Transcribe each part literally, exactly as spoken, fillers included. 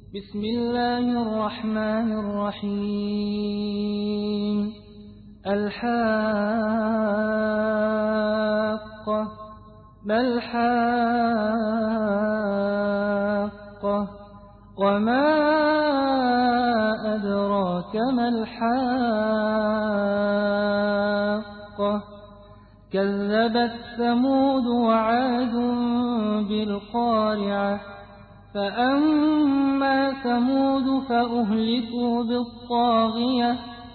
بسم الله الرحمن الرحيم. الحاقة ما الحاقة وما أدراك ما الحاقة كذبت ثمود وعاد بالقارعة فأما ثمود فأهلكوا بالطاغية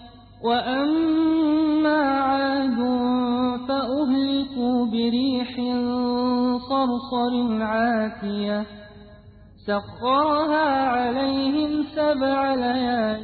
وأما عاد فأهلكوا بريح صرصر عاتية سخرها عليهم سبع ليال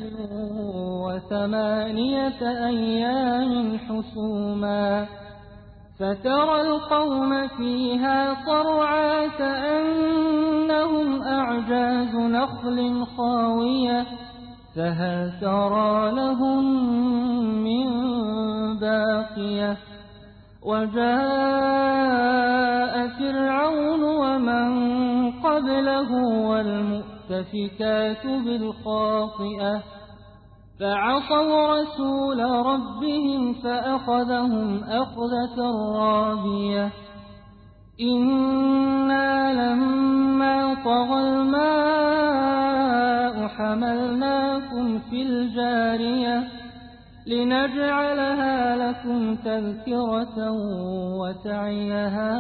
وثمانية أيام حسوما فترى القوم فيها صرعى كأنهم أعجاز نخل خاوية فهل ترى لهم من باقية وجاء فرعون ومن قبله والمؤتفكات بالخاطئة فعصوا رسول ربهم فأخذهم أخذة رابية إنا لما طغى الماء حملناكم في الجارية لنجعلها لكم تذكرة وتعيها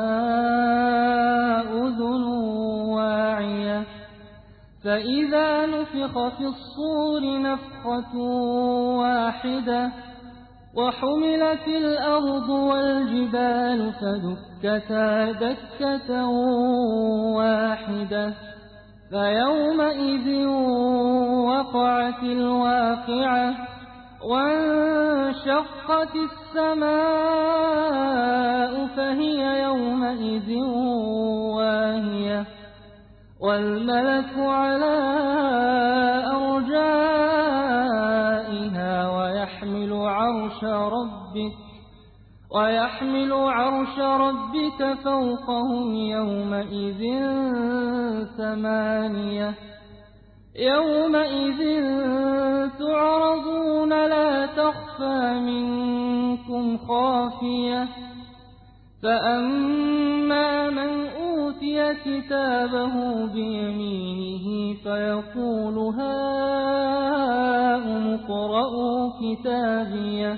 أذن واعية فإذا نفخ في الصور نفخة واحدة وحملت الأرض والجبال فدكتا دكة واحدة فيومئذ وقعت الواقعة وانشقت السماء فهي يومئذ واهية والملك على أرجائها ويحمل عرش ربك ويحمل عرش ربك فوقهم يومئذ ثمانية يومئذ تعرضون لا تخفى منكم خافية فأما من أوتي كتابه بيمينه فيقول هاؤم اقرءوا كتابيه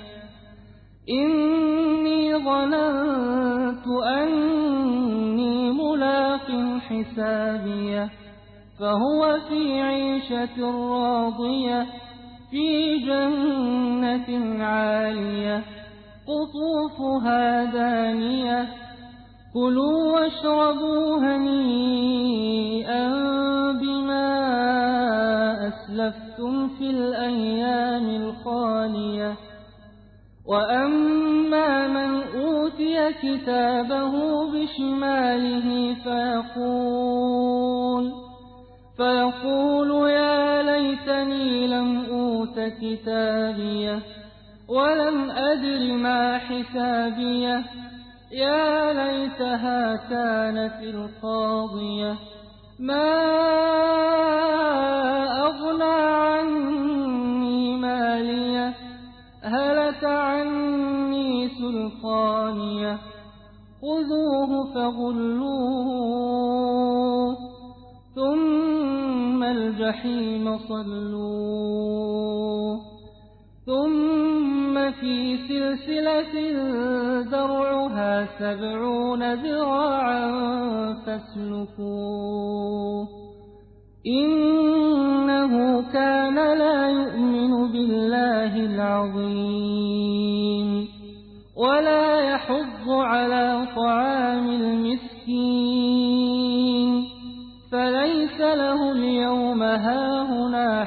إني ظننت أني ملاق حسابيه فهو في عيشة راضية في جنة عالية قطوفها دانية كلوا واشربوا هنيئا بما أسلفتم في الأيام الخالية وأما من أوتي كتابه بشماله فيقول فيقول يا ليتني لم أوت كتابيه ولم أدر ما حسابيه يا ليتها كانت القاضية ما أغنى عني ماليه هلك عني سلطانيه خذوه فغلوه ثم الجحيم صلوه ثم في سلسلة ذرعها سبعون ذراعا فاسلكوه إنه كان لا يؤمن بالله العظيم ولا يحض على طعام المسكين فليس له اليوم هاهنا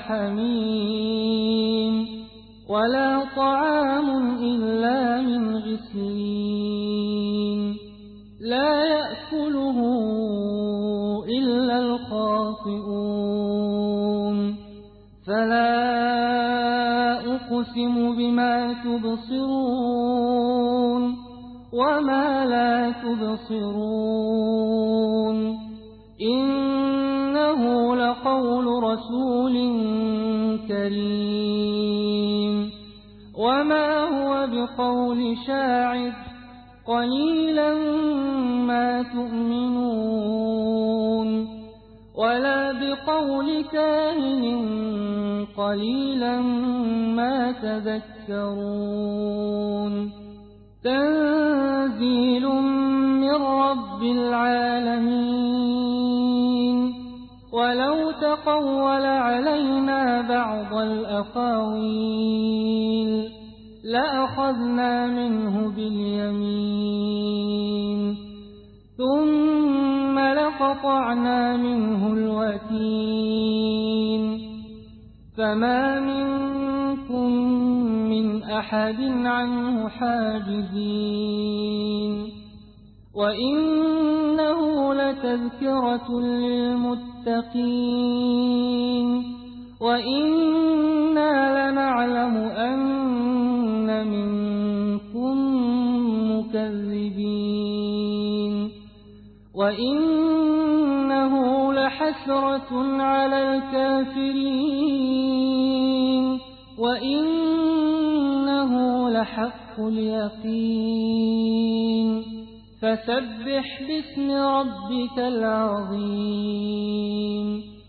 حميم ولا طعام إلا من غسلين لا يأكله إلا الخاطئون فلا أقسم بما تبصرون وما لا تبصرون إنه لقول رسول كريم وما هو بقول شاعر قليلا ما تؤمنون ولا بقول كاهن قليلا ما تذكرون تنزيل من رب العالمين ولو تقول علينا بعض الأقاويل لأخذنا منه باليمين ثم لقطعنا منه الوتين فما منكم من أحد عنه حاجزين وإنه لتذكرة للمتقين وإنا لنعلم أن منكم مكذبين وإنه لحسرة على الكافرين وإنه لحق اليقين فسبح باسم ربك العظيم